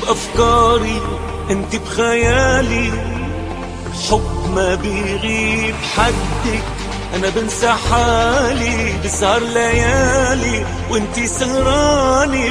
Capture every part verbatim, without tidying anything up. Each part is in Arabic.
بأفكاري انت بخيالي، حب ما بيغيب حدك، انا بنسى حالي بسهر ليالي وانتي سهراني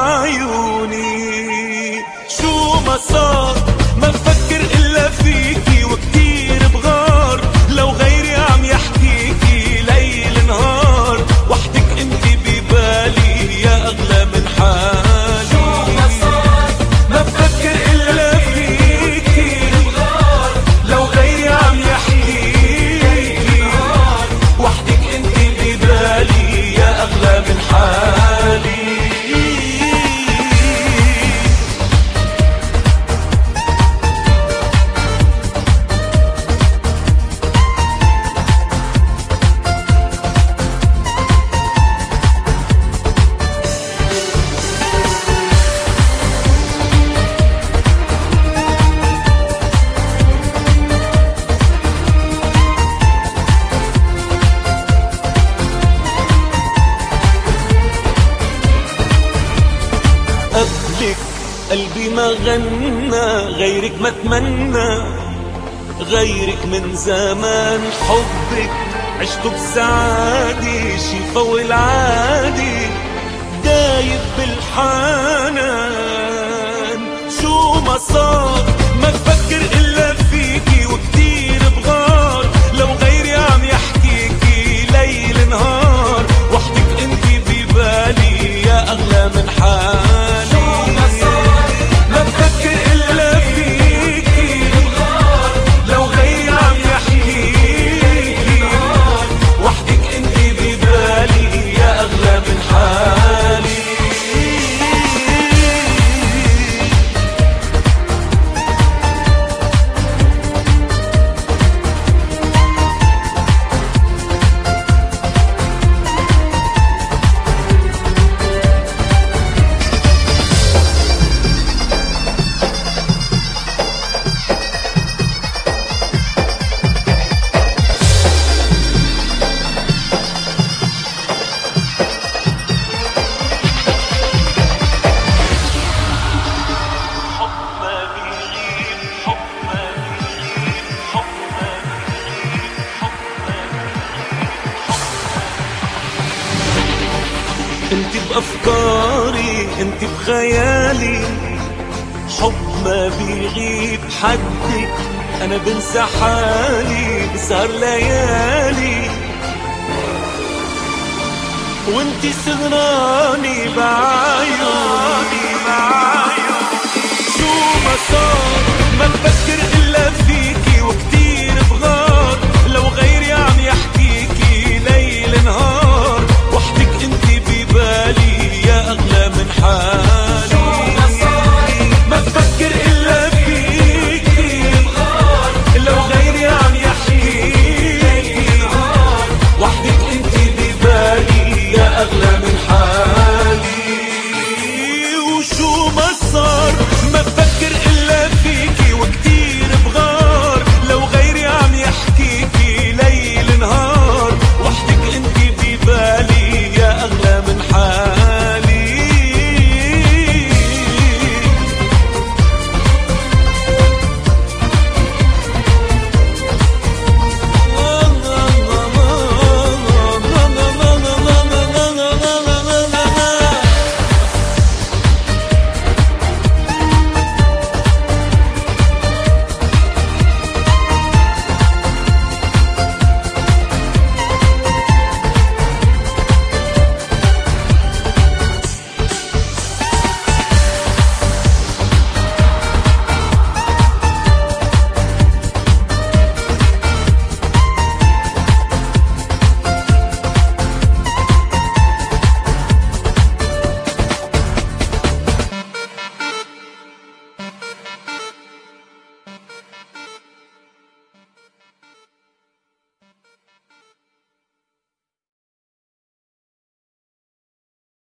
بعيوني. شو ما صار ما بفكر الا فيكي وكتير بغار، لو غيري عم يحكيكي ليل نهار، وحدك انتي ببالي يا اغلى من حالي. شو ما صار ما بفكر الا فيكي بغار، لو غيري عم يحكيكي وحدك انتي ببالي يا اغلى من حالي. قبلك قلبي ما غنى، غيرك ما تمنى، غيرك من زمان حبك عشته بسعادة، شي فوق العادي دايب بالحنان. شو ما صار ما بفكر إلا فيكي وكتير بغار، لو غيري عم يحكيكي ليل نهار، وحدك انتي ببالي يا أغلى من حالي. انت بأفكاري انت بخيالي، حب ما بيغيب حدك، انا بنسى حالي بسهر ليالي وانتي سهراني بعيوني. شو ما صار